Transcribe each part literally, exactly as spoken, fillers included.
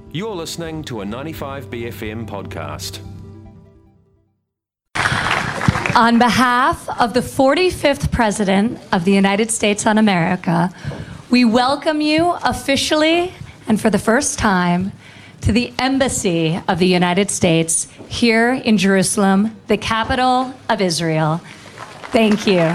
You're listening to a ninety-five B F M podcast. On behalf of the forty-fifth President of the United States of America, we welcome you officially and for the first time to the Embassy of the United States here in Jerusalem, the capital of Israel. Thank you.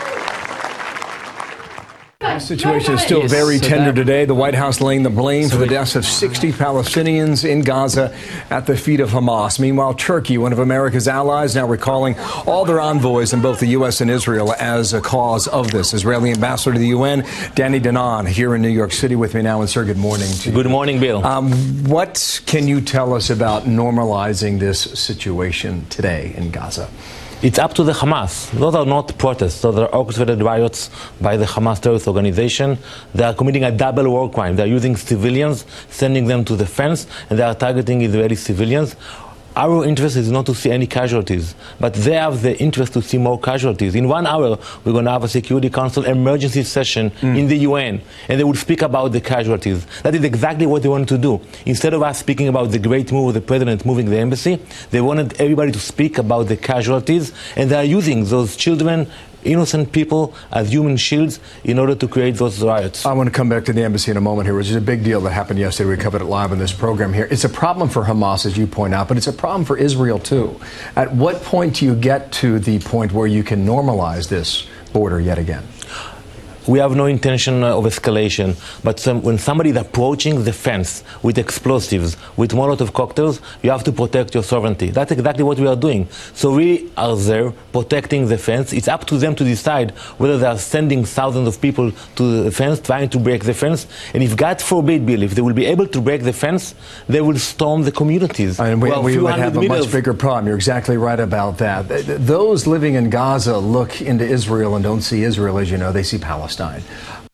The situation is still Yes, very so tender that- today. The White House laying the blame for the deaths of sixty Palestinians in Gaza at the feet of Hamas. Meanwhile, Turkey, one of America's allies, now recalling all their envoys in both the U S and Israel as a cause of this. Israeli ambassador to the U N, Danny Danon, here in New York City with me now. And sir, good morning to you. Good morning, Bill. Um, what can you tell us about normalizing this situation today in Gaza? It's up to the Hamas. Those are not protests. Those are orchestrated riots by the Hamas terrorist organization. They are committing a double war crime. They are using civilians, sending them to the fence, and they are targeting Israeli civilians. Our interest is not to see any casualties, but they have the interest to see more casualties. In one hour, we're going to have a Security Council emergency session mm. in the U N, and they will speak about the casualties. That is exactly what they wanted to do. Instead of us speaking about the great move of the president moving the embassy, they wanted everybody to speak about the casualties, and they are using those children, innocent people, as human shields in order to create those riots. I want to come back to the embassy in a moment here, which is a big deal that happened yesterday. We covered it live on this program here. It's a problem for Hamas, as you point out, but it's a problem for Israel, too. At what point do you get to the point where you can normalize this border yet again? We have no intention of escalation, but some, when somebody is approaching the fence with explosives, with Molotov cocktails, you have to protect your sovereignty. That's exactly what we are doing. So we are there protecting the fence. It's up to them to decide whether they are sending thousands of people to the fence, trying to break the fence. And if God forbid, Bill, if they will be able to break the fence, they will storm the communities. And we, well, we would have a meters. much bigger problem. You're exactly right about that. Those living in Gaza look into Israel and don't see Israel, as you know. They see Palestine. Yes,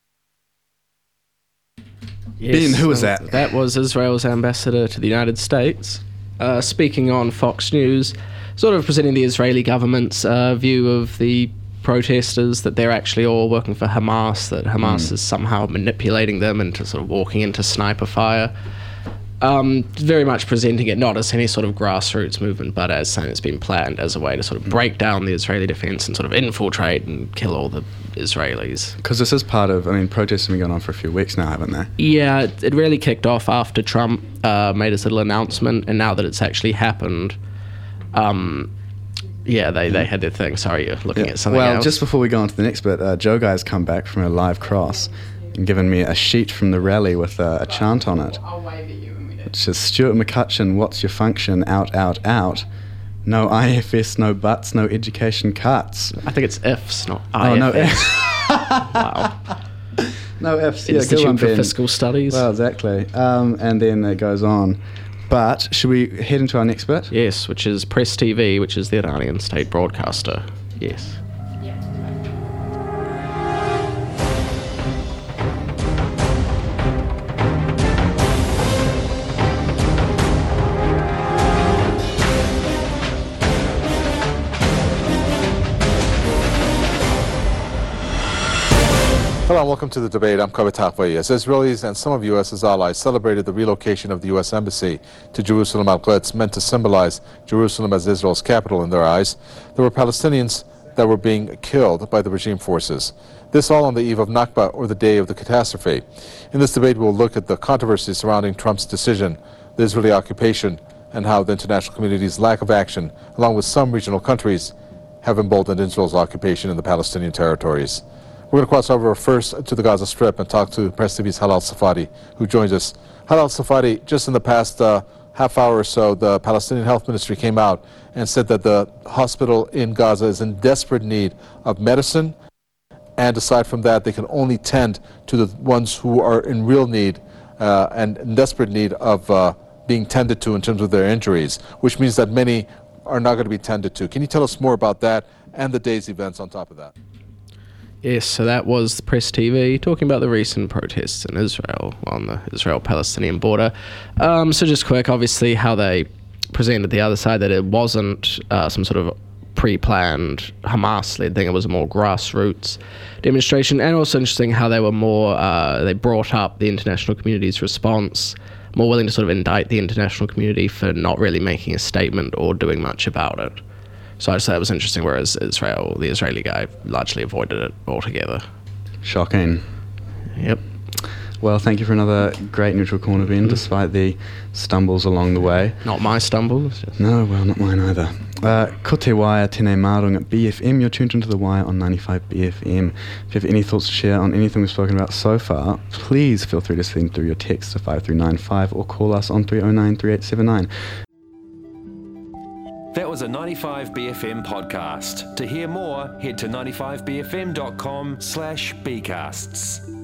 Ben, who was that? That was Israel's ambassador to the United States, uh, speaking on Fox News, sort of presenting the Israeli government's uh, view of the protesters, that they're actually all working for Hamas, that Hamas mm. is somehow manipulating them into sort of walking into sniper fire. Um, very much presenting it not as any sort of grassroots movement, but as something that's been planned as a way to sort of break down the Israeli defense and sort of infiltrate and kill all the Israelis. Because this is part of, I mean, protests have been going on for a few weeks now, haven't they? Yeah, it, it really kicked off after Trump uh, made his little announcement, and now that it's actually happened, um, yeah, they, they had their thing. Sorry, you're looking yeah. at something well, else. Well, just before we go on to the next bit, uh, Joe Guy's come back from a live cross and given me a sheet from the rally with uh, a chant on it. I'll wave at you. Which is Stuart McCutcheon, what's your function? Out, out, out. No I F S, no buts, no education cuts. I think it's ifs, not I F S. Oh, no ifs. Wow. No ifs. Yeah, Institute good one, for Ben. Fiscal Studies. Well, exactly. Um, and then it goes on. But should we head into our next bit? Yes, which is Press T V, which is the Iranian state broadcaster. Yes. Hello and welcome to the debate. I'm Kaveh Tafai. As Israelis and some of U S allies celebrated the relocation of the U S Embassy to Jerusalem Al-Quds, meant to symbolize Jerusalem as Israel's capital in their eyes, there were Palestinians that were being killed by the regime forces. This all on the eve of Nakba, or the day of the catastrophe. In this debate, we'll look at the controversy surrounding Trump's decision, the Israeli occupation, and how the international community's lack of action, along with some regional countries, have emboldened Israel's occupation in the Palestinian territories. We're going to cross over first to the Gaza Strip and talk to Press T V's Halal Safadi, who joins us. Halal Safadi, just in the past uh, half hour or so, the Palestinian Health Ministry came out and said that the hospital in Gaza is in desperate need of medicine, and aside from that, they can only tend to the ones who are in real need uh, and in desperate need of uh, being tended to in terms of their injuries, which means that many are not going to be tended to. Can you tell us more about that and the day's events on top of that? Yes, so that was the Press T V talking about the recent protests in Israel on the Israel-Palestinian border. Um, so just quick, obviously, how they presented the other side, that it wasn't uh, some sort of pre-planned Hamas-led thing. It was a more grassroots demonstration, and also interesting how they were more, uh, they brought up the international community's response more willing to sort of indict the international community for not really making a statement or doing much about it. So I'd say that was interesting, whereas Israel, the Israeli guy, largely avoided it altogether. Shocking. Yep. Well, thank you for another great Neutral Corner, Ben, mm. despite the stumbles along the way. Not my stumbles. No, well, not mine either. Uh, ko te waia tēnei marung at B F M. You're tuned into The Wire on ninety-five B F M. If you have any thoughts to share on anything we've spoken about so far, please feel free to send through your text to five three nine five or call us on three oh nine, three eight seven nine. That was a ninety-five B F M podcast. To hear more, head to ninety-five b f m dot com slash bcasts.